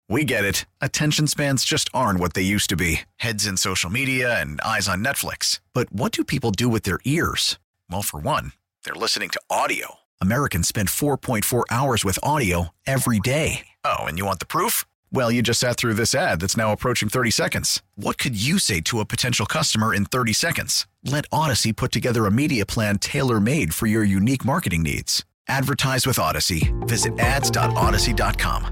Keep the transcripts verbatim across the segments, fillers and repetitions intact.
We get it. Attention spans just aren't what they used to be. Heads in social media and eyes on Netflix. But what do people do with their ears? Well, for one, they're listening to audio. Americans spend four point four hours with audio every day. Oh, and you want the proof? Well, you just sat through this ad that's now approaching thirty seconds. What could you say to a potential customer in thirty seconds? Let Odyssey put together a media plan tailor-made for your unique marketing needs. Advertise with Odyssey. Visit ads dot odyssey dot com.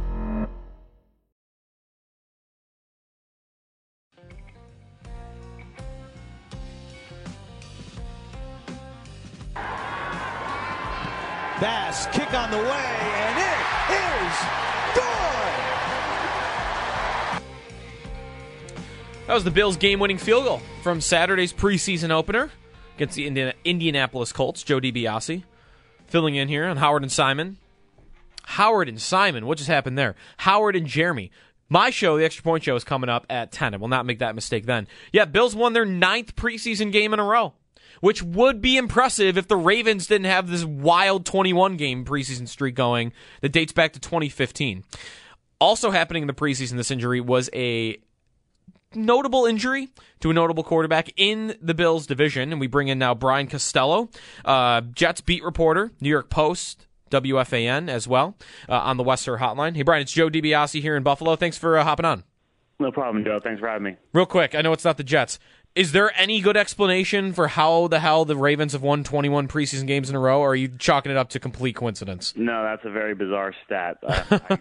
Bass kick on the way, and it is good! That was the Bills' game-winning field goal from Saturday's preseason opener against the Indiana- Indianapolis Colts. Joe DiBiase filling in here on Howard and Simon. Howard and Simon, what just happened there? Howard and Jeremy. My show, the Extra Point Show, is coming up at ten. I will not make that mistake then. Yeah, Bills won their ninth preseason game in a row, which would be impressive if the Ravens didn't have this wild twenty-one game preseason streak going that dates back to twenty fifteen. Also happening in the preseason, this injury was a notable injury to a notable quarterback in the Bills division, and we bring in now Brian Costello, uh, Jets beat reporter, New York Post, W F A N as well, uh, on the Western Hotline. Hey, Brian, it's Joe DiBiase here in Buffalo. Thanks for uh, hopping on. No problem, Joe. Thanks for having me. Real quick, I know it's not the Jets. Is there any good explanation for how the hell the Ravens have won twenty-one preseason games in a row, or are you chalking it up to complete coincidence? No, that's a very bizarre stat. Uh, I,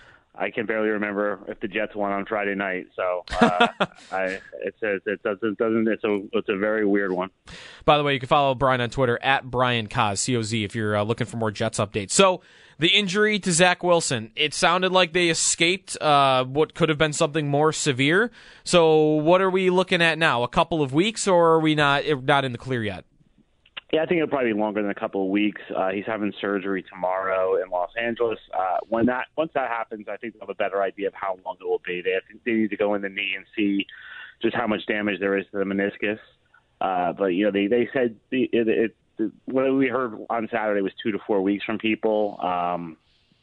I can barely remember if the Jets won on Friday night, so uh, I, it's, a, it's, a, it doesn't, it's, a, it's a very weird one. By the way, you can follow Brian on Twitter, at Brian Coz, C O Z, if you're uh, looking for more Jets updates. So, the injury to Zach Wilson, it sounded like they escaped uh, what could have been something more severe. So what are we looking at now? A couple of weeks, or are we not not in the clear yet? Yeah, I think it'll probably be longer than a couple of weeks. Uh, he's having surgery tomorrow in Los Angeles. Uh, when that once that happens, I think they'll have a better idea of how long it will be. They, have to, they need to go in the knee and see just how much damage there is to the meniscus. Uh, but you know, they they said the, it, it what we heard on Saturday was two to four weeks from people. Um,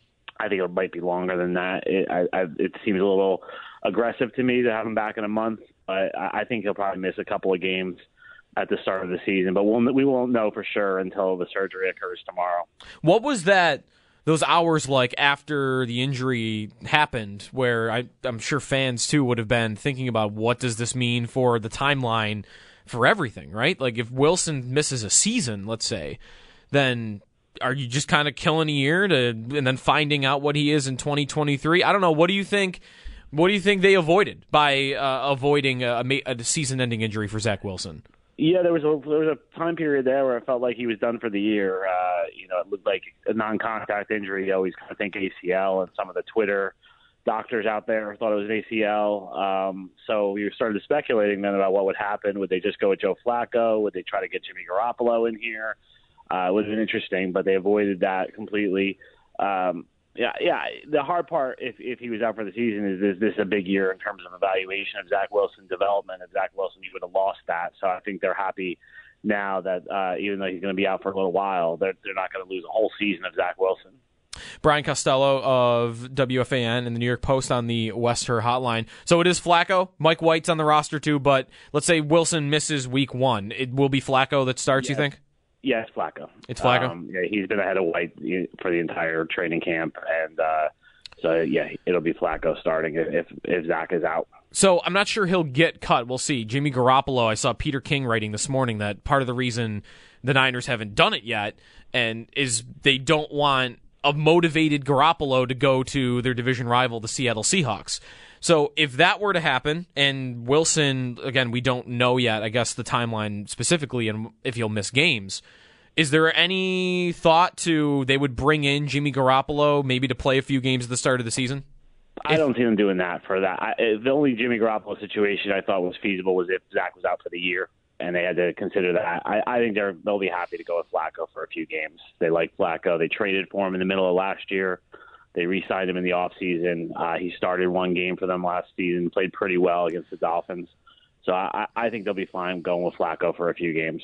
I think it might be longer than that. It, I, I, it seems a little aggressive to me to have him back in a month, but I, I think he'll probably miss a couple of games at the start of the season. But we'll, we won't know for sure until the surgery occurs tomorrow. What was that? Those hours like after the injury happened, where I, I'm sure fans too would have been thinking about what does this mean for the timeline for everything, right? Like if Wilson misses a season, let's say, then are you just kind of killing a year to and then finding out what he is in twenty twenty-three? I don't know. What do you think? What do you think they avoided by uh, avoiding a, a season-ending injury for Zach Wilson? Yeah, there was a there was a time period there where I felt like he was done for the year. Uh, you know, it looked like a non-contact injury. You always kind of think A C L, and some of the Twitter doctors out there thought it was an A C L. Um, so we started speculating then about what would happen. Would they just go with Joe Flacco? Would they try to get Jimmy Garoppolo in here? Uh, it would have been interesting, but they avoided that completely. Um, yeah, yeah. The hard part, if if he was out for the season, is is this a big year in terms of evaluation of Zach Wilson's development? If Zach Wilson, you would have lost that. So I think they're happy now that uh, even though he's going to be out for a little while, they're, they're not going to lose a whole season of Zach Wilson. Brian Costello of W F A N and the New York Post on the Western Hotline. So it is Flacco. Mike White's on the roster too, but let's say Wilson misses week one. It will be Flacco that starts, yeah. you think? Yeah, it's Flacco. It's Flacco? Um, yeah, he's been ahead of White for the entire training camp, and uh, so, yeah, it'll be Flacco starting if, if Zach is out. So I'm not sure he'll get cut. We'll see. Jimmy Garoppolo, I saw Peter King writing this morning that part of the reason the Niners haven't done it yet and is they don't want a motivated Garoppolo to go to their division rival, the Seattle Seahawks. So if that were to happen, and Wilson, again, we don't know yet, I guess, the timeline specifically and if he'll miss games, is there any thought to they would bring in Jimmy Garoppolo maybe to play a few games at the start of the season? I don't see them doing that for that. I, the only Jimmy Garoppolo situation I thought was feasible was if Zach was out for the year, and they had to consider that. I, I think they're, they'll be happy to go with Flacco for a few games. They like Flacco. They traded for him in the middle of last year. They re-signed him in the offseason. Uh, he started one game for them last season, played pretty well against the Dolphins. So I, I think they'll be fine going with Flacco for a few games.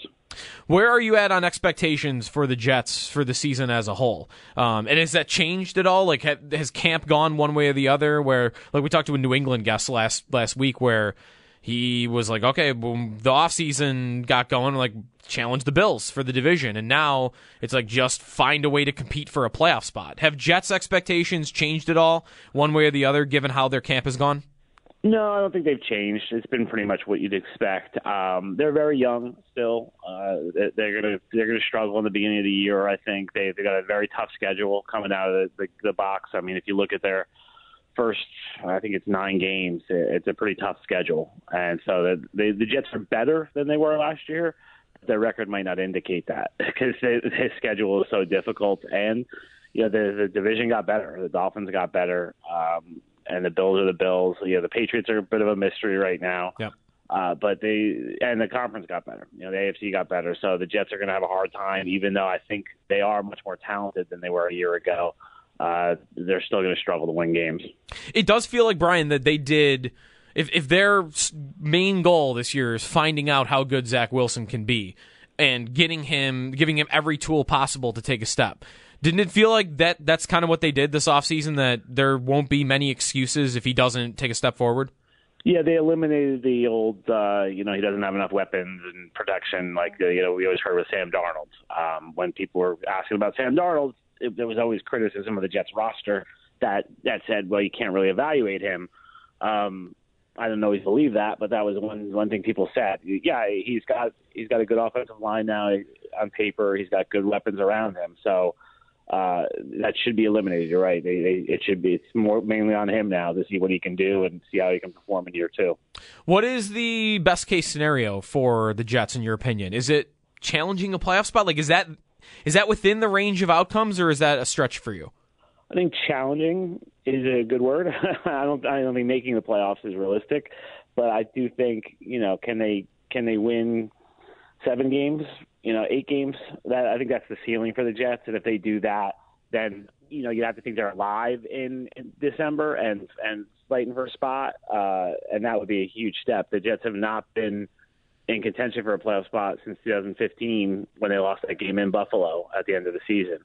Where are you at on expectations for the Jets for the season as a whole? Um, and has that changed at all? Like, ha- has camp gone one way or the other? Where, like, we talked to a New England guest last last week where he was like, okay, boom, the offseason got going, like, challenge the Bills for the division. And now it's like, just find a way to compete for a playoff spot. Have Jets' expectations changed at all, one way or the other, given how their camp has gone? No, I don't think they've changed. It's been pretty much what you'd expect. Um, they're very young still. Uh, they're gonna they're gonna struggle in the beginning of the year. I think they they got a very tough schedule coming out of the, the, the box. I mean, if you look at their first, I think it's nine games. It's a pretty tough schedule, and so the the, the Jets are better than they were last year. Their record might not indicate that because his schedule is so difficult, and you know the the division got better. The Dolphins got better. Um, And the Bills are the Bills. You know, the Patriots are a bit of a mystery right now. Yep. Uh, but they and the conference got better. You know, the A F C got better. So the Jets are going to have a hard time, even though I think they are much more talented than they were a year ago. Uh, they're still going to struggle to win games. It does feel like, Brian, that they did. If if their main goal this year is finding out how good Zach Wilson can be and getting him, giving him every tool possible to take a step. Didn't it feel like that that's kind of what they did this offseason, that there won't be many excuses if he doesn't take a step forward? Yeah, they eliminated the old, uh, you know, he doesn't have enough weapons and protection like, you know, we always heard with Sam Darnold. Um, when people were asking about Sam Darnold, it, there was always criticism of the Jets roster that, that said, well, you can't really evaluate him. Um, I don't always believe that, but that was one one thing people said. Yeah, he's got he's got a good offensive line now on paper. He's got good weapons around him. So, Uh, that should be eliminated. You're right. They, they, it should be. It's more mainly on him now to see what he can do and see how he can perform in year two. What is the best case scenario for the Jets in your opinion? Is it challenging a playoff spot? Like, is that is that within the range of outcomes, or is that a stretch for you? I think challenging is a good word. I don't. I don't think making the playoffs is realistic, but I do think, you know, can they can they win seven games? You know, eight games. That I think that's the ceiling for the Jets. And if they do that, then, you know, you have to think they're alive in, in December and and fighting for a spot. Uh, and that would be a huge step. The Jets have not been in contention for a playoff spot since two thousand fifteen when they lost that game in Buffalo at the end of the season.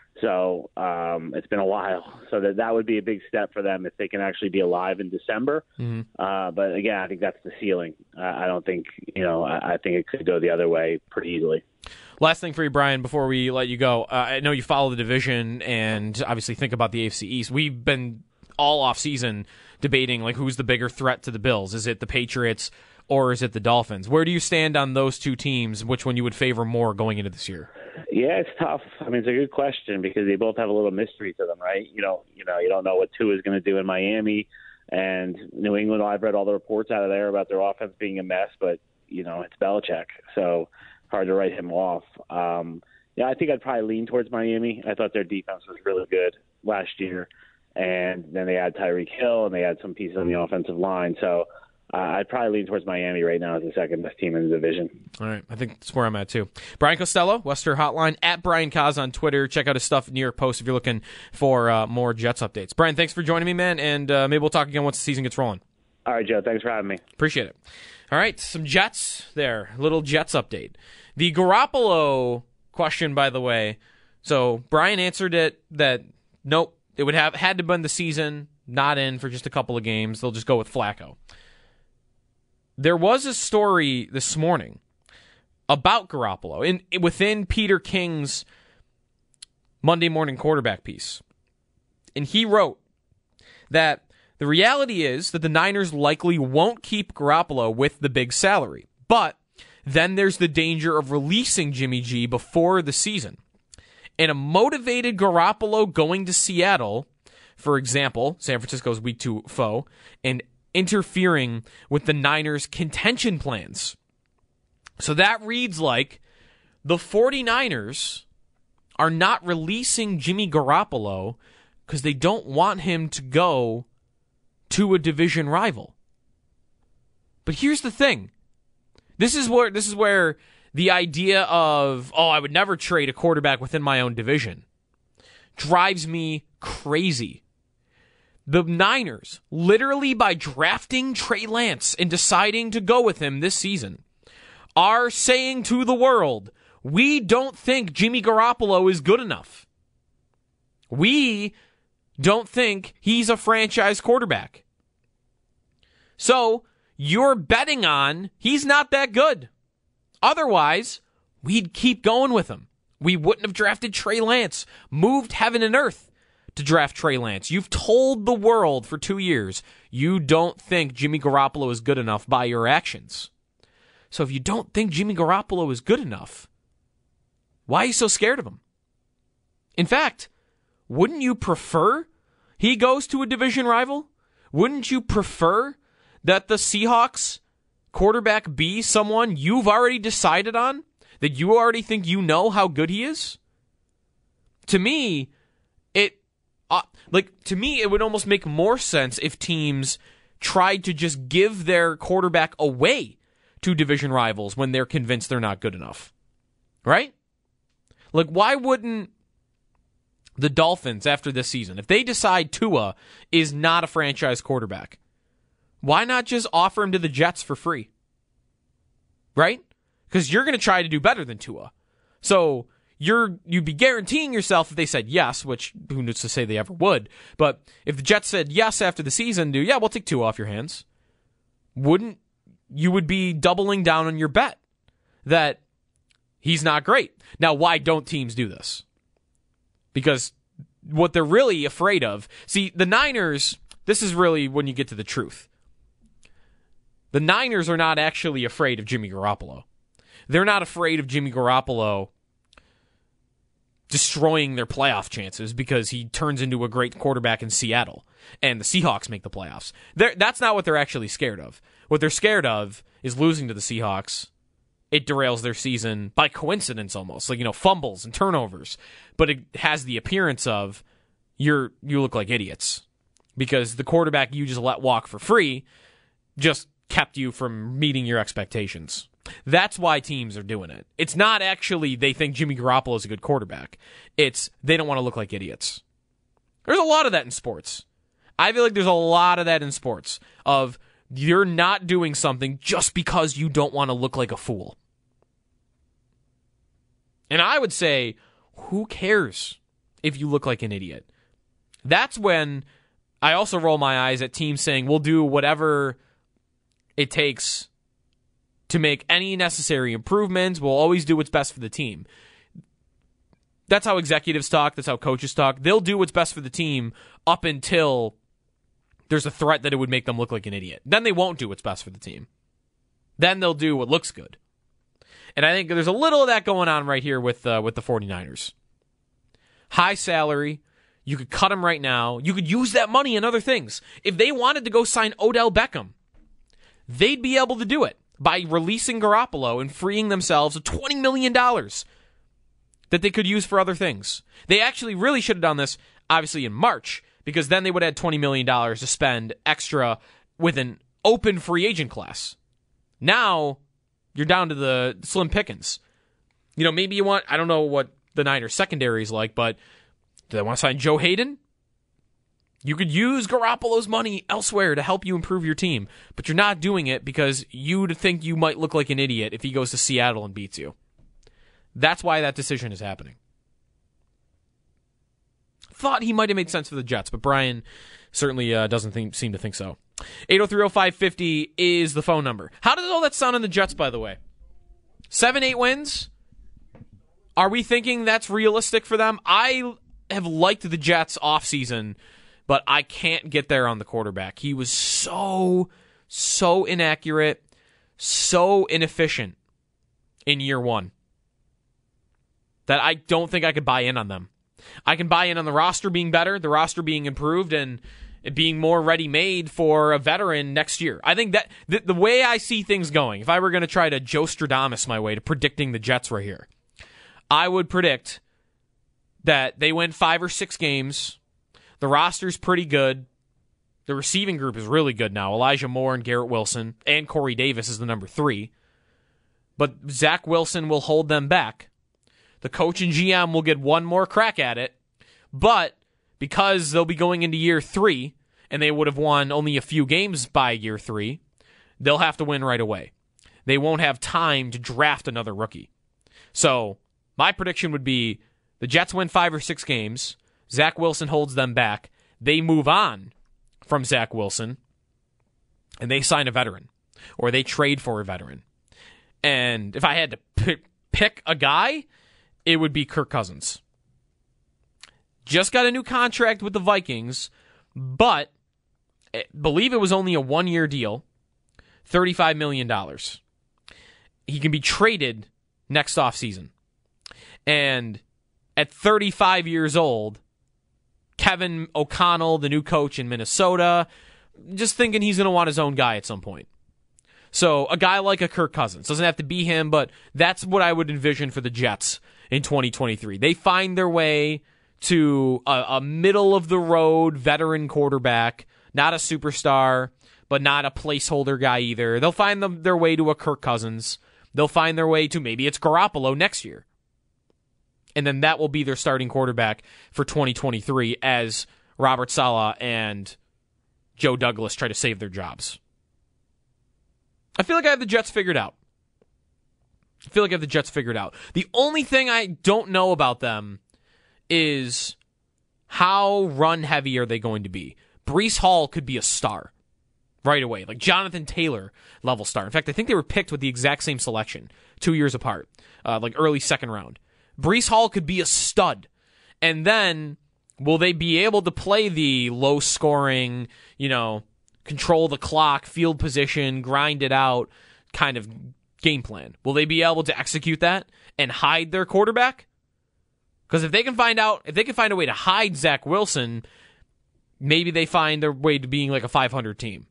So um, it's been a while. So that that would be a big step for them if they can actually be alive in December. Mm-hmm. Uh, but again, I think that's the ceiling. Uh, I don't think, you know, I, I think it could go the other way pretty easily. Last thing for you, Brian, before we let you go. Uh, I know you follow the division and obviously think about the A F C East. We've been all offseason debating, like, who's the bigger threat to the Bills. Is it the Patriots or is it the Dolphins? Where do you stand on those two teams? Which one you would favor more going into this year? Yeah, it's tough. I mean, it's a good question because they both have a little mystery to them, right? You know, you know, you don't know what Tua is going to do in Miami and New England. I've read all the reports out of there about their offense being a mess, but, you know, it's Belichick, so hard to write him off. Um, yeah, I think I'd probably lean towards Miami. I thought their defense was really good last year, and then they had Tyreek Hill and they had some pieces on the offensive line, so Uh, I'd probably lean towards Miami right now as the second best team in the division. All right. I think that's where I'm at, too. Brian Costello, Western Hotline, at Brian Kaz on Twitter. Check out his stuff at New York Post if you're looking for uh, more Jets updates. Brian, thanks for joining me, man, and uh, maybe we'll talk again once the season gets rolling. All right, Joe. Thanks for having me. Appreciate it. All right. Some Jets there. Little Jets update. The Garoppolo question, by the way. So Brian answered it that, nope, it would have had to been the season, not in for just a couple of games. They'll just go with Flacco. There was a story this morning about Garoppolo in within Peter King's Monday Morning Quarterback piece. And he wrote that the reality is that the Niners likely won't keep Garoppolo with the big salary. But then there's the danger of releasing Jimmy G before the season. And a motivated Garoppolo going to Seattle, for example, San Francisco's week two foe, and interfering with the Niners' contention plans. So that reads like the 49ers are not releasing Jimmy Garoppolo because they don't want him to go to a division rival. But here's the thing. This is where this is where the idea of, oh, I would never trade a quarterback within my own division drives me crazy. The Niners, literally by drafting Trey Lance and deciding to go with him this season, are saying to the world, we don't think Jimmy Garoppolo is good enough. We don't think he's a franchise quarterback. So you're betting on he's not that good. Otherwise, we'd keep going with him. We wouldn't have drafted Trey Lance, moved heaven and earth to draft Trey Lance. You've told the world for two years you don't think Jimmy Garoppolo is good enough by your actions. So if you don't think Jimmy Garoppolo is good enough, why are you so scared of him? In fact, wouldn't you prefer he goes to a division rival? Wouldn't you prefer that the Seahawks quarterback be someone you've already decided on? That you already think you know how good he is? To me, it uh, like to me it would almost make more sense if teams tried to just give their quarterback away to division rivals when they're convinced they're not good enough. Right? Like, why wouldn't the Dolphins, after this season, if they decide Tua is not a franchise quarterback, why not just offer him to the Jets for free? Right? Because you're going to try to do better than Tua. So you're, you'd be guaranteeing yourself if they said yes, which who knows to say they ever would, but if the Jets said yes after the season, do yeah, we'll take Tua off your hands, wouldn't you would be doubling down on your bet that he's not great. Now, why don't teams do this? Because what they're really afraid of, see, the Niners, this is really when you get to the truth. The Niners are not actually afraid of Jimmy Garoppolo. They're not afraid of Jimmy Garoppolo destroying their playoff chances because he turns into a great quarterback in Seattle and the Seahawks make the playoffs. They're, that's not what they're actually scared of. What they're scared of is losing to the Seahawks. It derails their season by coincidence almost, like, you know, fumbles and turnovers. But it has the appearance of you're you look like idiots because the quarterback you just let walk for free just kept you from meeting your expectations. That's why teams are doing it. It's not actually they think Jimmy Garoppolo is a good quarterback. It's they don't want to look like idiots. There's a lot of that in sports. I feel like there's a lot of that in sports of you're not doing something just because you don't want to look like a fool. And I would say, who cares if you look like an idiot? That's when I also roll my eyes at teams saying, we'll do whatever it takes to make any necessary improvements. We'll always do what's best for the team. That's how executives talk. That's how coaches talk. They'll do what's best for the team up until there's a threat that it would make them look like an idiot. Then they won't do what's best for the team. Then they'll do what looks good. And I think there's a little of that going on right here with uh, with the 49ers. High salary. You could cut him right now. You could use that money in other things. If they wanted to go sign Odell Beckham, they'd be able to do it by releasing Garoppolo and freeing themselves of twenty million dollars that they could use for other things. They actually really should have done this, obviously, in March, because then they would have had twenty million dollars to spend extra with an open free agent class. Now, you're down to the slim pickings. You know, maybe you want, I don't know what the Niners secondary is like, but do they want to sign Joe Hayden? You could use Garoppolo's money elsewhere to help you improve your team, but you're not doing it because you think you might look like an idiot if he goes to Seattle and beats you. That's why that decision is happening. Thought he might have made sense for the Jets, but Brian certainly uh, doesn't think, seem to think so. eight oh three oh five five oh is the phone number. How does all that sound on the Jets, by the way? Seven, eight wins? Are we thinking that's realistic for them? I have liked the Jets offseason, but I can't get there on the quarterback. He was so, so inaccurate, so inefficient in year one that I don't think I could buy in on them. I can buy in on the roster being better, the roster being improved, and it being more ready-made for a veteran next year. I think that the, the way I see things going, if I were going to try to Joe Stradamus my way to predicting the Jets right here, I would predict that they win five or six games. The roster's pretty good. The receiving group is really good now. Elijah Moore and Garrett Wilson, and Corey Davis is the number three. But Zach Wilson will hold them back. The coach and G M will get one more crack at it, but because they'll be going into year three, and they would have won only a few games by year three, they'll have to win right away. they won't have time to draft another rookie. So my prediction would be the Jets win five or six games. Zach Wilson holds them back. They move on from Zach Wilson, and they sign a veteran, or they trade for a veteran. And if I had to p- pick a guy, it would be Kirk Cousins. Just got a new contract with the Vikings, but I believe it was only a one-year deal, thirty-five million dollars. He can be traded next offseason. And at thirty-five years old, Kevin O'Connell, the new coach in Minnesota, just thinking he's going to want his own guy at some point. So a guy like a Kirk Cousins, doesn't have to be him, but that's what I would envision for the Jets in twenty twenty-three. They find their way to a, a middle-of-the-road veteran quarterback, not a superstar, but not a placeholder guy either. They'll find them, their way to a Kirk Cousins. They'll find their way to maybe it's Garoppolo next year. And then that will be their starting quarterback for twenty twenty-three as Robert Saleh and Joe Douglas try to save their jobs. I feel like I have the Jets figured out. I feel like I have the Jets figured out. The only thing I don't know about them is how run-heavy are they going to be. Breece Hall could be a star right away, like Jonathan Taylor level star. In fact, I think they were picked with the exact same selection, two years apart, uh, like early second round. Breece Hall could be a stud. And then, will they be able to play the low-scoring, you know, control the clock, field position, grind it out kind of game plan? Will they be able to execute that and hide their quarterback? Because if they can find out, if they can find a way to hide Zach Wilson, maybe they find their way to being like a five hundred team.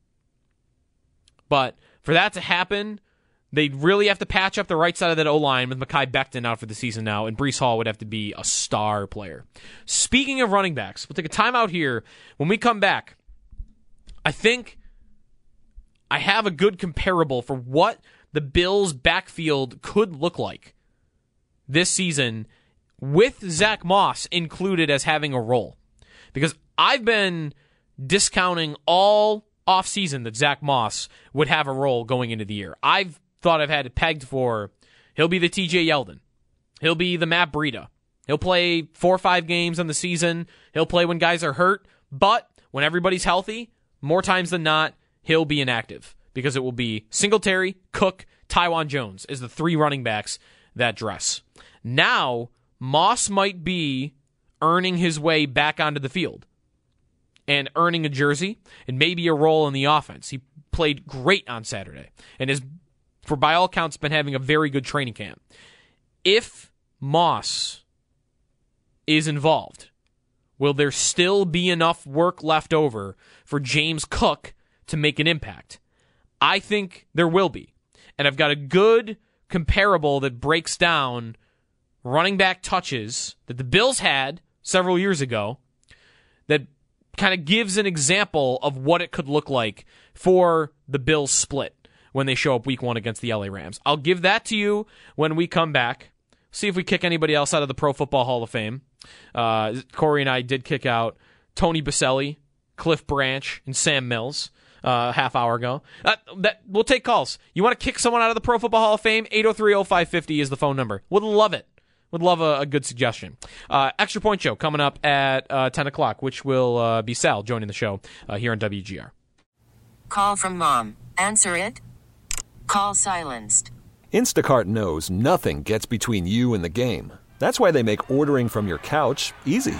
But for that to happen, they really have to patch up the right side of that O-line with Mekhi Becton out for the season now, and Breece Hall would have to be a star player. Speaking of running backs, we'll take a timeout here. When we come back, I think I have a good comparable for what the Bills' backfield could look like this season with Zach Moss included as having a role. Because I've been discounting all offseason that Zach Moss would have a role going into the year. I've thought I've had it pegged for he'll be the T J Yeldon. He'll be the Matt Breida. He'll play four or five games on the season. He'll play when guys are hurt. But when everybody's healthy, more times than not, he'll be inactive. Because it will be Singletary, Cook, Tywan Jones as the three running backs that dress. Now, Moss might be earning his way back onto the field and earning a jersey and maybe a role in the offense. He played great on Saturday and has, for by all accounts, been having a very good training camp. If Moss is involved, will there still be enough work left over for James Cook to make an impact? I think there will be. And I've got a good comparable that breaks down running back touches that the Bills had several years ago that kind of gives an example of what it could look like for the Bills split when they show up week one against the L A Rams. I'll give that to you when we come back. See if we kick anybody else out of the Pro Football Hall of Fame. Uh, Corey and I did kick out Tony Baselli, Cliff Branch, and Sam Mills uh, a half hour ago. Uh, that, we'll take calls. You want to kick someone out of the Pro Football Hall of Fame? eight oh three oh five five oh is the phone number. Would love it. Would love a, a good suggestion. Uh, Extra Point Show coming up at uh, ten o'clock, which will uh, be Sal joining the show uh, here on W G R. Call from mom. Answer it. Call silenced. Instacart knows nothing gets between you and the game. That's why they make ordering from your couch easy.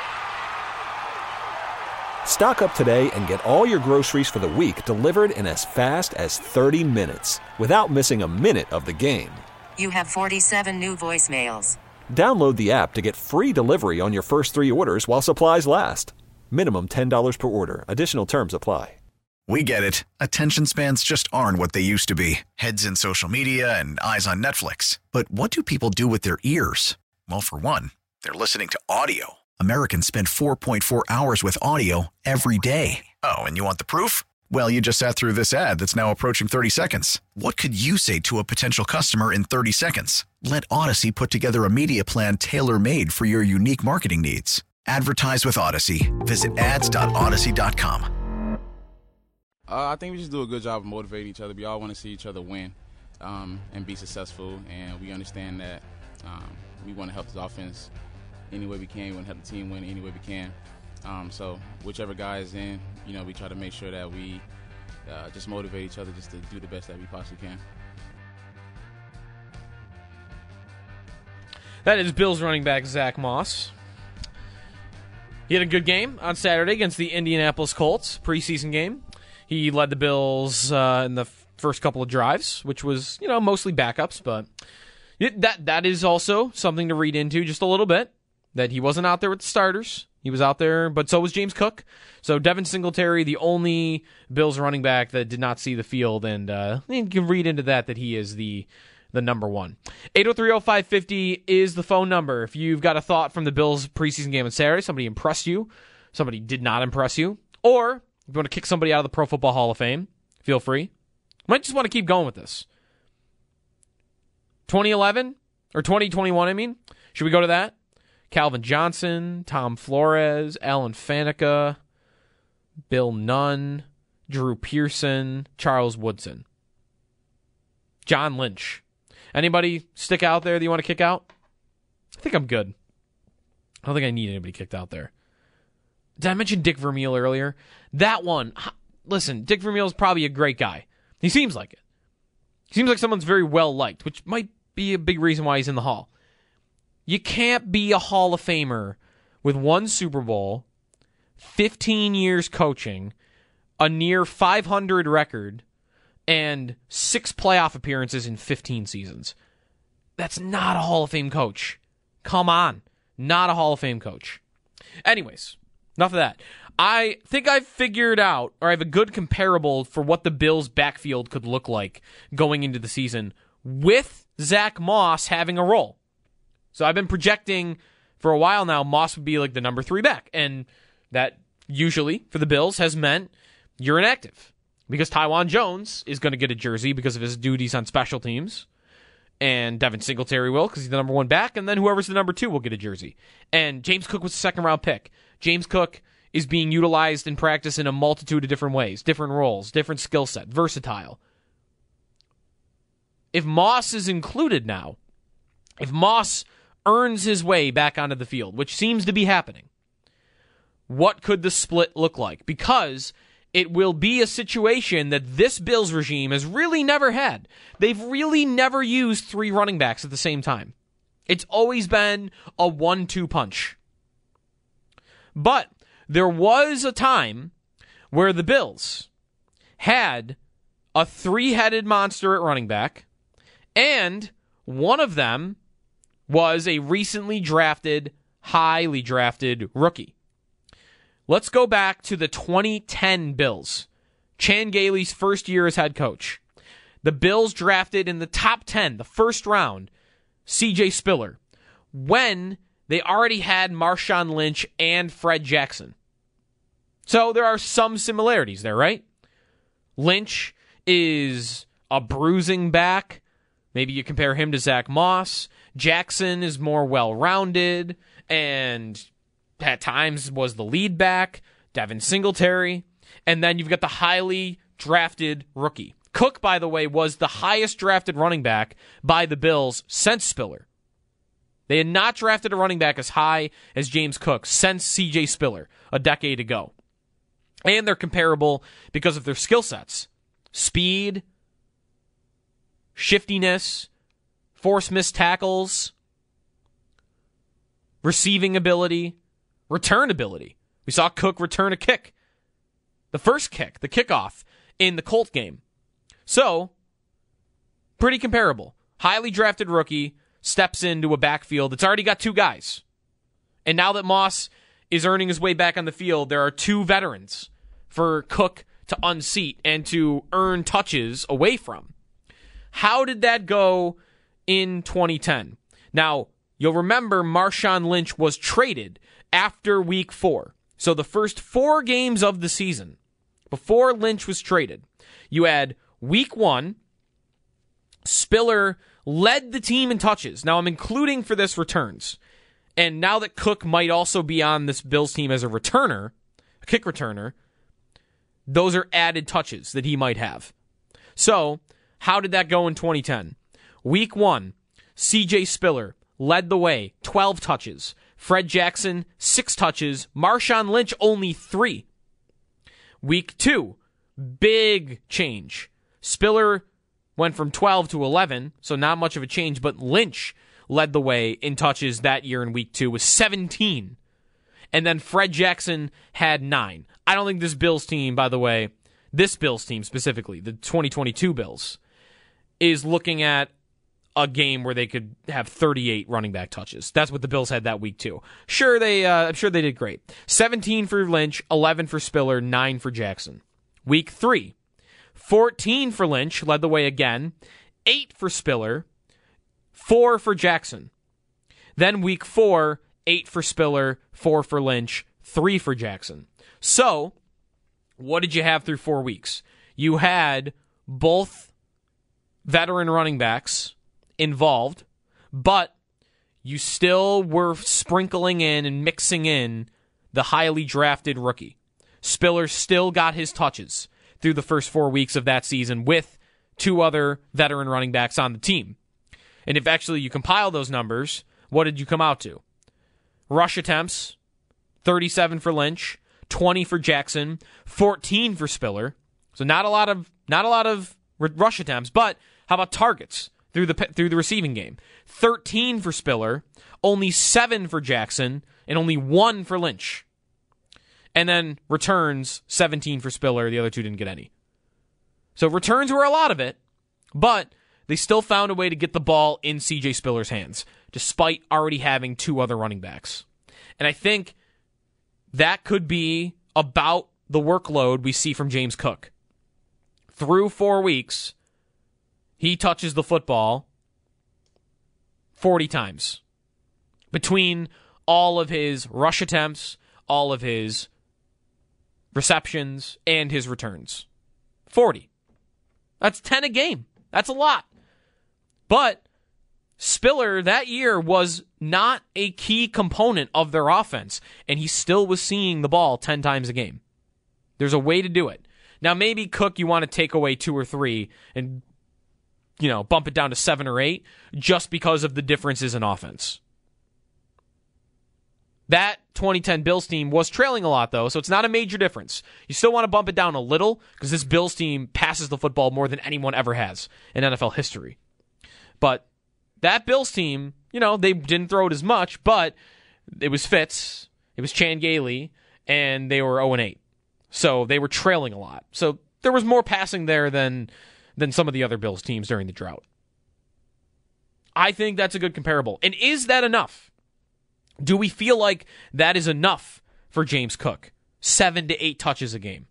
Stock up today and get all your groceries for the week delivered in as fast as thirty minutes without missing a minute of the game. You have forty-seven new voicemails. Download the app to get free delivery on your first three orders while supplies last. Minimum ten dollars per order. Additional terms apply. We get it. Attention spans just aren't what they used to be. Heads in social media and eyes on Netflix. But what do people do with their ears? Well, for one, they're listening to audio. Americans spend four point four hours with audio every day. Oh, and you want the proof? Well, you just sat through this ad that's now approaching thirty seconds. What could you say to a potential customer in thirty seconds? Let Odyssey put together a media plan tailor-made for your unique marketing needs. Advertise with Odyssey. Visit ads dot odyssey dot com. Uh, I think we just do a good job of motivating each other. We all want to see each other win. um, and be successful. And we understand that um, we want to help this offense any way we can. We want to help the team win any way we can. Um, so whichever guy is in, you know, we try to make sure that we uh, just motivate each other just to do the best that we possibly can. That is Bills running back Zach Moss. He had a good game on Saturday against the Indianapolis Colts, preseason game. He led the Bills uh, in the f- first couple of drives, which was, you know, mostly backups, but it, that that is also something to read into just a little bit, that he wasn't out there with the starters. He was out there, but so was James Cook. So Devin Singletary, the only Bills running back that did not see the field, and uh, you can read into that that he is the the number one. eight oh three oh five fifty is the phone number. If you've got a thought from the Bills preseason game on Saturday, somebody impressed you, somebody did not impress you, or if you want to kick somebody out of the Pro Football Hall of Fame, feel free. Might just want to keep going with this. twenty eleven, or twenty twenty-one, I mean. Should we go to that? Calvin Johnson, Tom Flores, Alan Faneca, Bill Nunn, Drew Pearson, Charles Woodson, John Lynch. Anybody stick out there that you want to kick out? I think I'm good. I don't think I need anybody kicked out there. Did I mention Dick Vermeil earlier? That one, listen, Dick Vermeil is probably a great guy. He seems like it. He seems like someone's very well liked, which might be a big reason why he's in the Hall. You can't be a Hall of Famer with one Super Bowl, fifteen years coaching, a near five hundred record, and six playoff appearances in fifteen seasons. That's not a Hall of Fame coach. Come on. Not a Hall of Fame coach. Anyways, enough of that. I think I've figured out, or I have a good comparable for what the Bills' backfield could look like going into the season with Zach Moss having a role. So I've been projecting for a while now Moss would be like the number three back. And that usually, for the Bills, has meant you're inactive. Because Tywan Jones is going to get a jersey because of his duties on special teams. And Devin Singletary will because he's the number one back. And then whoever's the number two will get a jersey. And James Cook was a second round pick. James Cook is being utilized in practice in a multitude of different ways. Different roles, different skill set, versatile. If Moss is included now, if Moss earns his way back onto the field, which seems to be happening, what could the split look like? Because it will be a situation that this Bills regime has really never had. They've really never used three running backs at the same time. It's always been a one two punch. But there was a time where the Bills had a three-headed monster at running back, and one of them was a recently drafted, highly drafted rookie. Let's go back to the twenty ten Bills. Chan Gailey's first year as head coach. The Bills drafted in the top ten, the first round, C J Spiller, when they already had Marshawn Lynch and Fred Jackson. So there are some similarities there, right? Lynch is a bruising back. Maybe you compare him to Zach Moss. Jackson is more well-rounded and at times was the lead back, Devin Singletary. And then you've got the highly drafted rookie. Cook, by the way, was the highest drafted running back by the Bills since Spiller. They had not drafted a running back as high as James Cook since C J Spiller a decade ago. And they're comparable because of their skill sets. Speed, shiftiness, force missed tackles, receiving ability, return ability. We saw Cook return a kick. The first kick, the kickoff in the Colt game. So, pretty comparable. Highly drafted rookie steps into a backfield that's already got two guys. And now that Moss is earning his way back on the field, there are two veterans for Cook to unseat and to earn touches away from. How did that go in twenty ten? Now, you'll remember Marshawn Lynch was traded after week four. So the first four games of the season, before Lynch was traded, you had week one, Spiller led the team in touches. Now I'm including for this returns. And now that Cook might also be on this Bills team as a returner, a kick returner, those are added touches that he might have. So, how did that go in twenty ten? Week one, C J Spiller led the way, twelve touches. Fred Jackson, six touches. Marshawn Lynch, only three. Week two, big change. Spiller went from twelve to eleven, so not much of a change, but Lynch led the way in touches that year in week two with seventeen. And then Fred Jackson had nine. I don't think this Bills team, by the way, this Bills team specifically, the twenty twenty-two Bills, is looking at a game where they could have thirty-eight running back touches. That's what the Bills had that week too. Sure, they, uh, I'm sure they did great. seventeen for Lynch, eleven for Spiller, nine for Jackson. Week three, fourteen for Lynch, led the way again, eight for Spiller, four for Jackson. Then week four, eight for Spiller, four for Lynch, three for Jackson. So, what did you have through four weeks? You had both veteran running backs involved, but you still were sprinkling in and mixing in the highly drafted rookie. Spiller still got his touches through the first four weeks of that season with two other veteran running backs on the team. And if actually you compile those numbers, what did you come out to? Rush attempts, thirty-seven for Lynch, twenty for Jackson, fourteen for Spiller. So not a lot of not a lot of rush attempts, but how about targets through the through the receiving game? thirteen for Spiller, only seven for Jackson, and only one for Lynch. And then returns, seventeen for Spiller. The other two didn't get any. So returns were a lot of it, but they still found a way to get the ball in C J Spiller's hands, despite already having two other running backs. And I think that could be about the workload we see from James Cook. Through four weeks, he touches the football forty times. Between all of his rush attempts, all of his receptions, and his returns. forty. That's ten a game. That's a lot. But Spiller that year was not a key component of their offense, and he still was seeing the ball ten times a game. There's a way to do it. Now, maybe Cook, you want to take away two or three and, you know, bump it down to seven or eight just because of the differences in offense. That twenty ten Bills team was trailing a lot, though, so it's not a major difference. You still want to bump it down a little because this Bills team passes the football more than anyone ever has in N F L history. But that Bills team, you know, they didn't throw it as much, but it was Fitz, it was Chan Gailey, and they were oh and eight. So they were trailing a lot. So there was more passing there than than some of the other Bills teams during the drought. I think that's a good comparable. And is that enough? Do we feel like that is enough for James Cook? Seven to eight touches a game.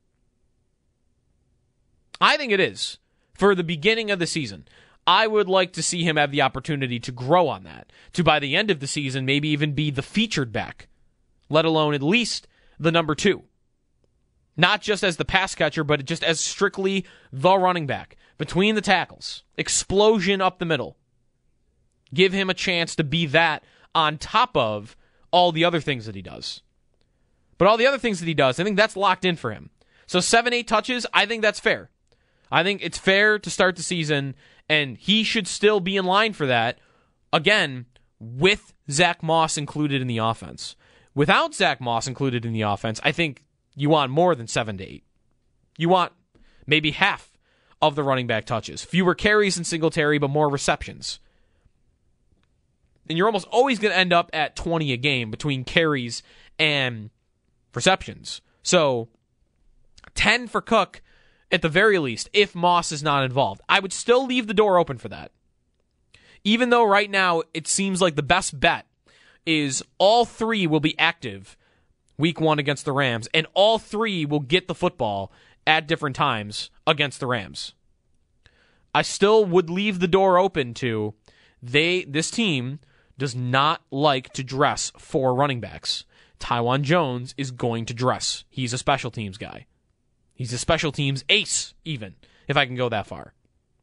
I think it is. For the beginning of the season, I would like to see him have the opportunity to grow on that. To, by the end of the season, maybe even be the featured back. Let alone at least the number two. Not just as the pass catcher, but just as strictly the running back. Between the tackles. Explosion up the middle. Give him a chance to be that on top of all the other things that he does. But all the other things that he does, I think that's locked in for him. So seven, eight touches, I think that's fair. I think it's fair to start the season, and he should still be in line for that, again, with Zach Moss included in the offense. Without Zach Moss included in the offense, I think you want more than seven to eight. You want maybe half of the running back touches. Fewer carries in Singletary, but more receptions. And you're almost always going to end up at twenty a game between carries and receptions. So, ten for Cook at the very least, if Moss is not involved. I would still leave the door open for that. Even though right now it seems like the best bet is all three will be active week one against the Rams, and all three will get the football at different times against the Rams. I still would leave the door open to they this team does not like to dress for running backs. Tywan Jones is going to dress. He's a special teams guy. He's a special teams ace, even, if I can go that far.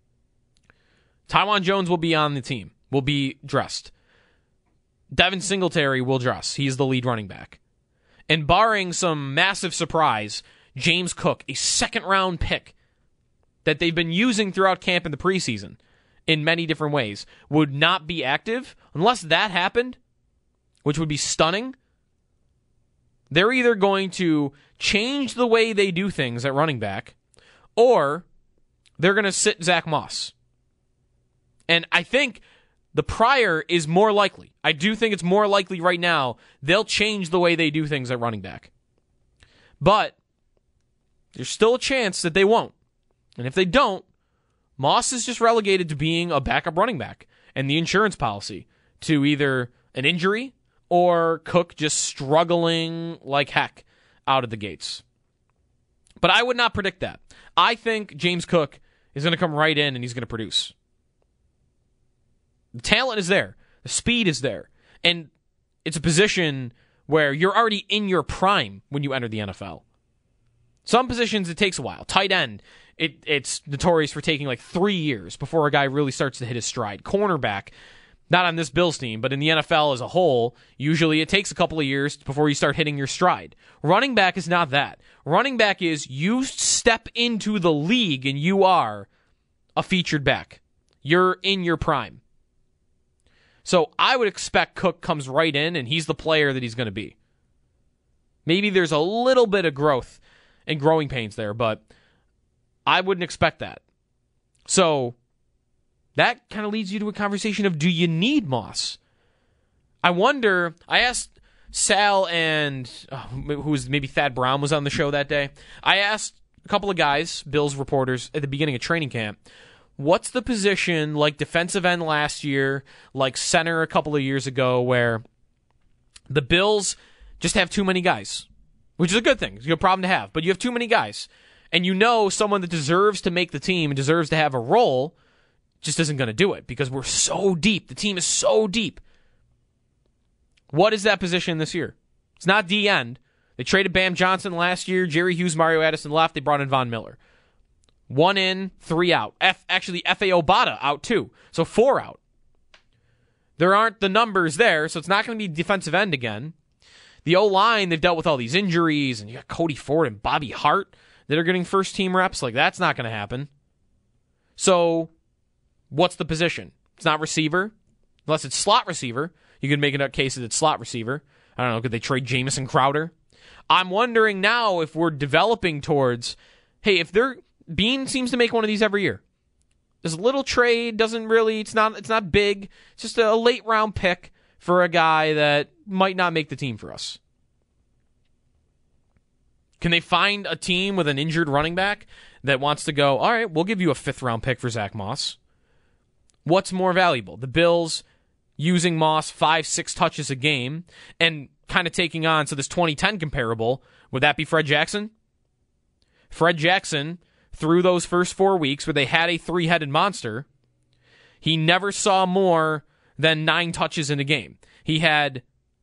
Tywan Jones will be on the team, will be dressed. Devin Singletary will dress. He's the lead running back. And barring some massive surprise, James Cook, a second-round pick that they've been using throughout camp in the preseason in many different ways would not be active, unless that happened, which would be stunning, they're either going to change the way they do things at running back, or they're going to sit Zach Moss. And I think the prior is more likely. I do think it's more likely right now they'll change the way they do things at running back. But there's still a chance that they won't. And if they don't, Moss is just relegated to being a backup running back and the insurance policy to either an injury or Cook just struggling like heck out of the gates. But I would not predict that. I think James Cook is going to come right in and he's going to produce. The talent is there. The speed is there. And it's a position where you're already in your prime when you enter the N F L. Some positions, it takes a while. Tight end, it, it's notorious for taking like three years before a guy really starts to hit his stride. Cornerback, not on this Bills team, but in the N F L as a whole, usually it takes a couple of years before you start hitting your stride. Running back is not that. Running back is you step into the league and you are a featured back. You're in your prime. So I would expect Cook comes right in and he's the player that he's going to be. Maybe there's a little bit of growth and growing pains there, but I wouldn't expect that. So that kind of leads you to a conversation of, do you need Moss? I wonder, I asked Sal and, oh, who was maybe Thad Brown was on the show that day. I asked a couple of guys, Bills reporters, at the beginning of training camp, what's the position like defensive end last year, like center a couple of years ago, where the Bills just have too many guys, which is a good thing. It's a good problem to have, but you have too many guys. And you know someone that deserves to make the team and deserves to have a role just isn't going to do it because we're so deep. The team is so deep. What is that position this year? It's not D-end. They traded Bam Johnson last year. Jerry Hughes, Mario Addison left. They brought in Von Miller. One in, three out. F, actually, F A Obata out too. So four out. There aren't the numbers there, so it's not going to be defensive end again. The O-line, they've dealt with all these injuries, and you got Cody Ford and Bobby Hart that are getting first-team reps. Like, that's not going to happen. So, what's the position? It's not receiver. Unless it's slot receiver. You could make it a case that it's slot receiver. I don't know, could they trade Jamison Crowder? I'm wondering now if we're developing towards, hey, if they're... Bean seems to make one of these every year. This little trade doesn't really, it's not it's not big. It's just a late round pick for a guy that might not make the team for us. Can they find a team with an injured running back that wants to go, all right, we'll give you a fifth round pick for Zach Moss? What's more valuable? The Bills using Moss five, six touches a game and kind of taking on, so this twenty ten comparable, would that be Fred Jackson? Fred Jackson, through those first four weeks where they had a three-headed monster, he never saw more than nine touches in a game. He had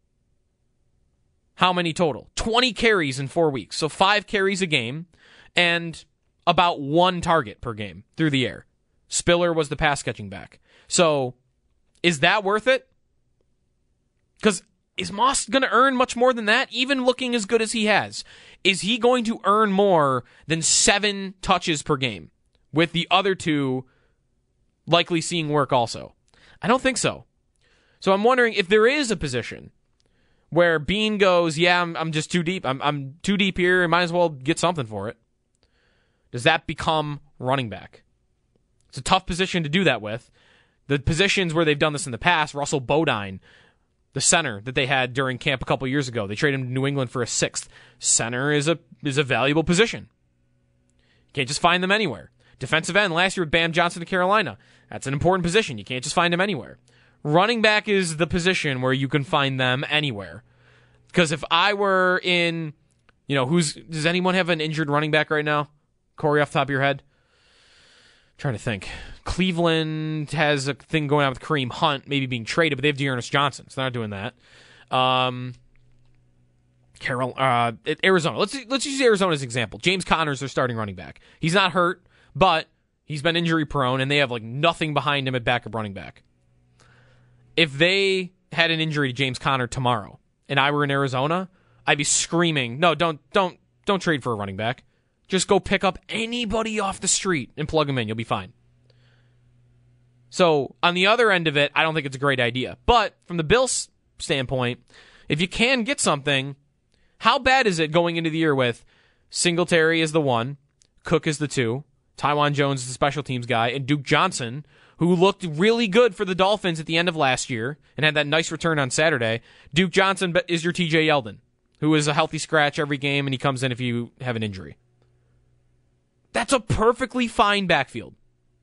how many total? twenty carries in four weeks. So five carries a game and about one target per game through the air. Spiller was the pass-catching back. So is that worth it? Because is Moss going to earn much more than that, even looking as good as he has? Is he going to earn more than seven touches per game, with the other two likely seeing work also? I don't think so. So I'm wondering if there is a position where Bean goes, yeah, I'm, I'm just too deep. I'm, I'm too deep here. I might as well get something for it. Does that become running back? It's a tough position to do that with. The positions where they've done this in the past, Russell Bodine, the center that they had during camp a couple years ago. They traded him to New England for a sixth. Center is a is a valuable position. You can't just find them anywhere. Defensive end last year with Bam Johnson to Carolina. That's an important position. You can't just find them anywhere. Running back is the position where you can find them anywhere. Because if I were in, you know, who's does anyone have an injured running back right now? Corey, off the top of your head? I'm trying to think. Cleveland has a thing going on with Kareem Hunt maybe being traded, but they have Dearness Johnson, so they're not doing that. Um, Carol, uh, Arizona. Let's let's use Arizona as an example. James Conner's their starting running back. He's not hurt, but he's been injury prone, and they have like nothing behind him at backup running back. If they had an injury to James Conner tomorrow, and I were in Arizona, I'd be screaming, "No, don't don't don't trade for a running back. just go pick up anybody off the street and plug them in. You'll be fine. So on the other end of it, I don't think it's a great idea. But from the Bills' standpoint, if you can get something, how bad is it going into the year with Singletary is the one, Cook is the two, Tywan Jones is the special teams guy, and Duke Johnson, who looked really good for the Dolphins at the end of last year and had that nice return on Saturday. Duke Johnson is your T J Yeldon, who is a healthy scratch every game, and he comes in if you have an injury. That's a perfectly fine backfield.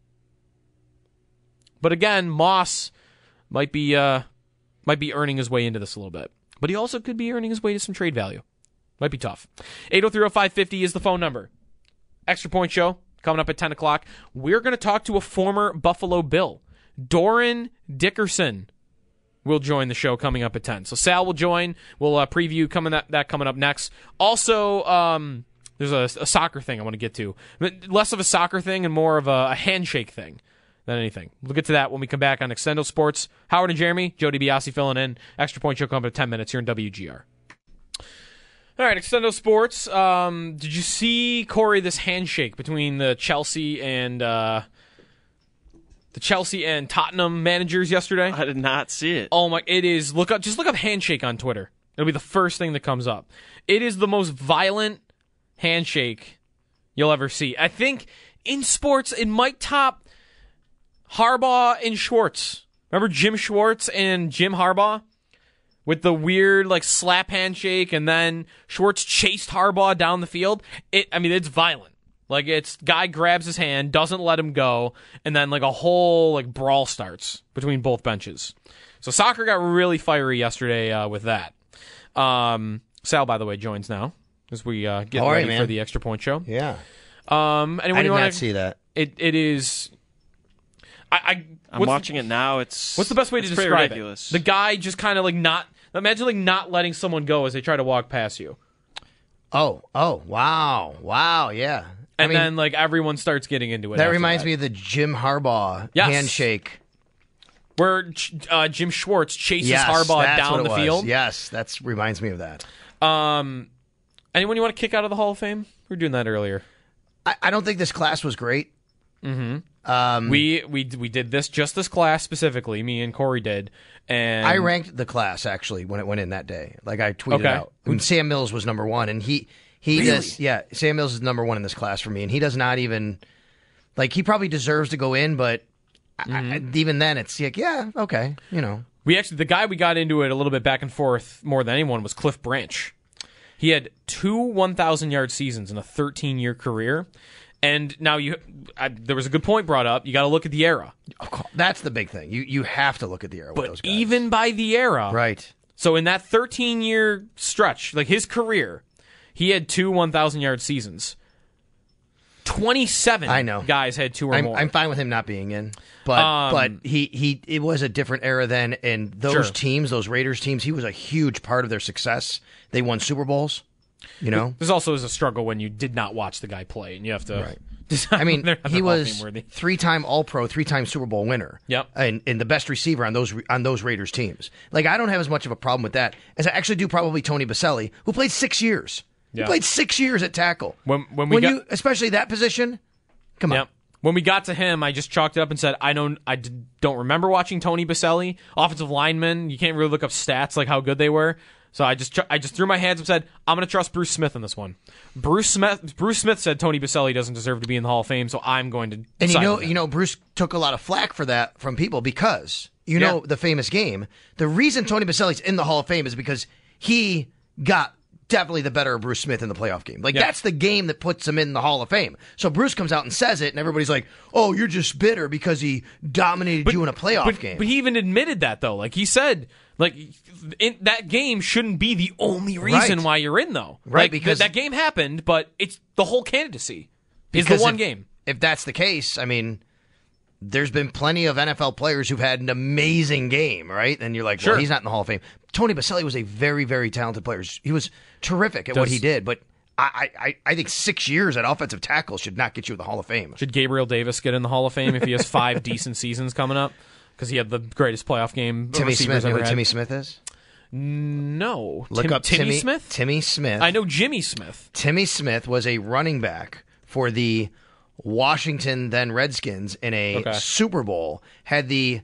But again, Moss might be uh, might be earning his way into this a little bit. But he also could be earning his way to some trade value. Might be tough. eight oh three oh five five oh is the phone number. Extra Point Show coming up at ten o'clock. We're going to talk to a former Buffalo Bill. Dorin Dickerson will join the show coming up at ten. So Sal will join. We'll uh, preview coming that, that coming up next. Also, um, there's a, a soccer thing I want to get to. Less of a soccer thing and more of a, a handshake thing than anything. We'll get to that when we come back on Extendo Sports. Howard and Jeremy, Joe DiBiase filling in. Extra Point Show coming up at ten minutes here in W G R. All right, Extendo Sports. Um, did you see, Corey, this handshake between the Chelsea and uh, the Chelsea and Tottenham managers yesterday? I did not see it. Oh my! It is. Look up. Just look up handshake on Twitter. It'll be the first thing that comes up. It is the most violent handshake you'll ever see. I think in sports it might top Harbaugh and Schwartz. Remember Jim Schwartz and Jim Harbaugh? With the weird, like, slap handshake, and then Schwartz chased Harbaugh down the field. It, I mean, it's violent. Like, it's guy grabs his hand, doesn't let him go, and then, like, a whole, like, brawl starts between both benches. So soccer got really fiery yesterday uh, with that. Um, Sal, by the way, joins now as we uh, get All ready right, for the Extra Point Show. Yeah. Um, anyone I did you wanna, not see that. It It is... I, I, I'm watching it now. It's What's the best way to it's pretty describe ridiculous. it? The guy just kind of like not... Imagine like not letting someone go as they try to walk past you. Oh, oh, wow. Wow, yeah. And I mean, then like everyone starts getting into it. that after reminds that. me of the Jim Harbaugh Yes. handshake. Where uh, Jim Schwartz chases Yes, Harbaugh that's down what it the was. field. Yes, that reminds me of that. Um, anyone you want to kick out of the Hall of Fame? We were doing that earlier. I, I don't think this class was great. Mm-hmm. Um, we we we did this just this class specifically. Me and Corey did, and I ranked the class actually when it went in that day. Like I tweeted Okay. out. And Sam Mills was number one, and he he Really? does yeah. Sam Mills is number one in this class for me, and he does not even like he probably deserves to go in, but I, I, even then it's like yeah okay you know We actually the guy we got into it a little bit back and forth more than anyone was Cliff Branch. He had two one thousand yard seasons in a thirteen year career. And now you, I, there was a good point brought up. You got to look at the era. that's the big thing. You you have to look at the era with those But guys. even by the era, right. So in that thirteen year stretch, like his career, he had two one thousand yard seasons. twenty-seven I know. guys had two or I'm, more. I'm fine with him not being in, but Um, but he, he it was a different era then, and those Sure. teams, those Raiders teams, he was a huge part of their success. They won Super Bowls, you know. This also is a struggle when you did not watch the guy play, and you have to. Right. decide I mean, whether or not he they're Hall of was Fame worthy. three-time All-Pro, three-time Super Bowl winner. Yep. and and the best receiver on those on those Raiders teams. Like I don't have as much of a problem with that as I actually do probably Tony Baselli, who played six years. Yeah. He played six years at tackle. When when we got, you, especially that position, come on. Yep. When we got to him, I just chalked it up and said, I don't, I d- don't remember watching Tony Baselli, offensive lineman. You can't really look up stats like how good they were. So I just, ch- I just threw my hands up and said, I'm going to trust Bruce Smith in this one. Bruce Smith, Bruce Smith said Tony Baselli doesn't deserve to be in the Hall of Fame, so I'm going to. And you side know, with him. you know, Bruce took a lot of flack for that from people because you know Yeah. the famous game. The reason Tony Baselli's in the Hall of Fame is because he got definitely the better of Bruce Smith in the playoff game. Like Yeah. that's the game that puts him in the Hall of Fame. So Bruce comes out and says it, and everybody's like, "Oh, you're just bitter because he dominated you in a playoff but, game." But he even admitted that though. Like he said, like in, that game shouldn't be the only reason Right. why you're in though. Right, Like, because- th- that game happened, but it's the whole candidacy is the Because one if- game. If that's the case, I mean, there's been plenty of N F L players who've had an amazing game, right? And you're like, Sure. well, he's not in the Hall of Fame. Tony Baselli was a very, very talented player. He was terrific at what Does- he did, but I, I, I think six years at offensive tackle should not get you in the Hall of Fame. Should Gabriel Davis get in the Hall of Fame if he has five decent seasons coming up? Because he had the greatest playoff game Timmy receivers Smith, you know ever who had. Timmy Smith is? No. Look Tim- up Timmy Timmy Smith? Timmy Smith. I know Jimmy Smith. Timmy Smith was a running back for the Washington then Redskins in a Okay. Super Bowl. Had the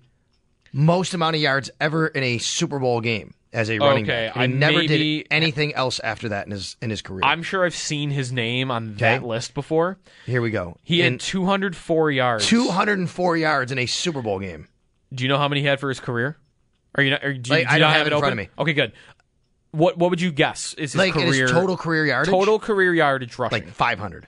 most amount of yards ever in a Super Bowl game as a running Okay, back. And he I never maybe- did anything else after that in his in his career. I'm sure I've seen his name on that Okay. list before. Here we go. He in had two hundred four yards. two hundred four yards in a Super Bowl game. Do you know how many he had for his career? Are you not? Or do you, Like, do you I not don't have have it it in open? front of me. Okay, good. What What would you guess is his Like in career his total career yardage? total career yardage rushing? Like five hundred.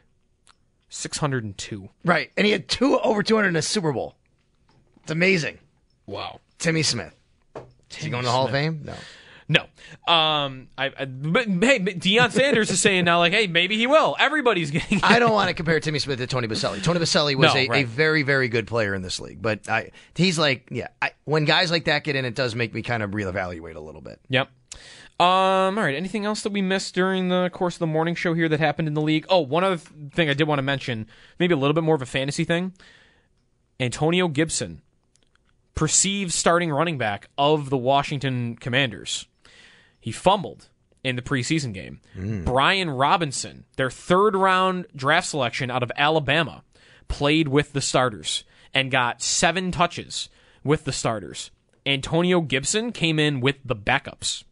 six hundred two. Right. And he had two over two hundred in a Super Bowl. It's amazing. Wow. Timmy Smith. Is he going to the Hall of Fame? No. No. Um. I. I but hey, Deion Sanders is saying now, like, hey, maybe he will. Everybody's getting. I don't want to compare Timmy Smith to Tony Baselli. Tony Baselli was No, a, right. a very, very good player in this league. But I, he's like, yeah, I, when guys like that get in, it does make me kind of reevaluate a little bit. Yep. Um. All right. Anything else that we missed during the course of the morning show here that happened in the league? Oh, one other thing I did want to mention, maybe a little bit more of a fantasy thing. Antonio Gibson, perceived starting running back of the Washington Commanders. He fumbled in the preseason game. Mm. Brian Robinson, their third round draft selection out of Alabama, played with the starters and got seven touches with the starters. Antonio Gibson came in with the backups.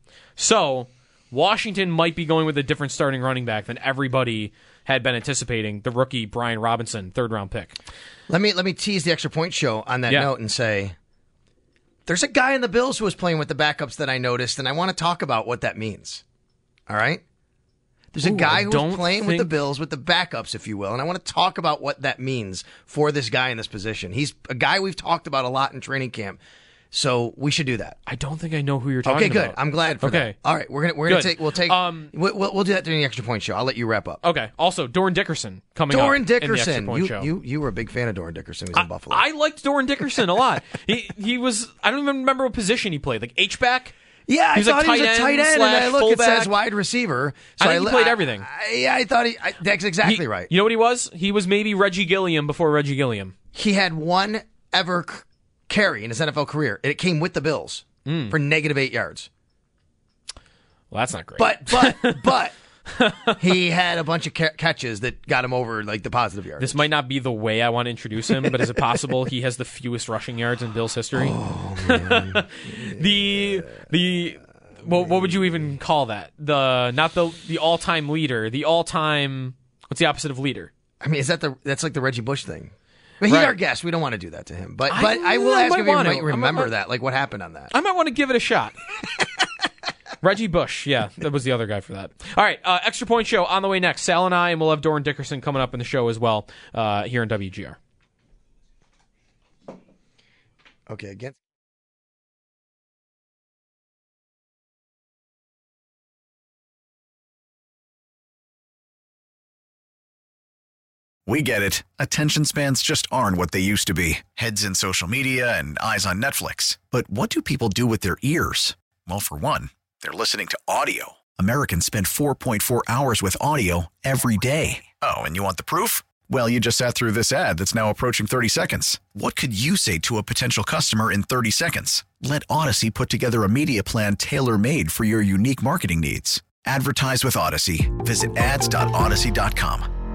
So Washington might be going with a different starting running back than everybody had been anticipating. The rookie Brian Robinson, third round pick. Let me let me tease the Extra Point Show on that Yeah. note and say, there's a guy in the Bills who was playing with the backups that I noticed, and I want to talk about what that means. All right? There's a Ooh, guy I who don't was playing with the think- Bills with the backups, if you will, and I want to talk about what that means for this guy in this position. He's a guy we've talked about a lot in training camp, so we should do that. I don't think I know who you're talking Okay, good. about. I'm glad for Okay. that. All right, we're gonna we're gonna Good. take we'll take Um, we'll, we'll we'll do that during the Extra Point Show. I'll let you wrap up. Okay. Also, Doran Dickerson coming Doran up in the Extra Dickerson, Point you, show. you you were a big fan of Doran Dickerson. He was in Buffalo. I liked Doran Dickerson a lot. he he was. I don't even remember what position he played. Like H back. Yeah, I he was thought like he was a tight end, and slash I look, it fullback. says wide receiver. I think he li- played everything. I, yeah, I thought he. I, that's exactly He- right. You know what he was? He was maybe Reggie Gilliam before Reggie Gilliam. He had one ever c- carry in his N F L career, and it came with the Bills Mm. for negative eight yards. Well, that's not great. But but but he had a bunch of ca- catches that got him over like the positive yards. This might not be the way I want to introduce him, but is it possible he has the fewest rushing yards in Bills history? Oh, man. the the what, what would you even call that? The not the the all time leader. The all time. What's the opposite of leader? I mean, is that the that's like the Reggie Bush thing? But he's Right. our guest. We don't want to do that to him. But I- but I, will I ask might if you want might to. remember I might- that. Like what happened on that? I might want to give it a shot. Reggie Bush, yeah, that was the other guy for that. All right, uh, Extra Point Show on the way next. Sal and I, and we'll have Doran Dickerson coming up in the show as well uh, here in W G R. Okay, again. We get it. Attention spans just aren't what they used to be. Heads in social media and eyes on Netflix. But what do people do with their ears? Well, for one, they're listening to audio. Americans spend four point four hours with audio every day. Oh, and you want the proof? Well, you just sat through this ad that's now approaching thirty seconds. What could you say to a potential customer in thirty seconds? Let Odyssey put together a media plan tailor-made for your unique marketing needs. Advertise with Odyssey. Visit ads dot odyssey dot com.